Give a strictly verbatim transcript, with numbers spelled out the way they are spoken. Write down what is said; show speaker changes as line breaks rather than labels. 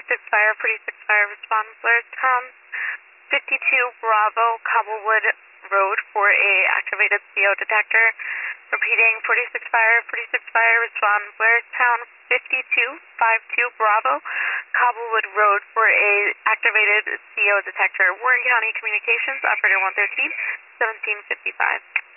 forty-six Fire, forty-six Fire, respond, Blairstown, fifty-two Bravo, Cobblewood Road for a activated C O detector. Repeating, forty-six Fire, forty-six Fire, respond, Blairstown, fifty-two fifty-two Bravo, Cobblewood Road for a activated C O detector. Warren County Communications, operator one thirteen, seventeen fifty-five.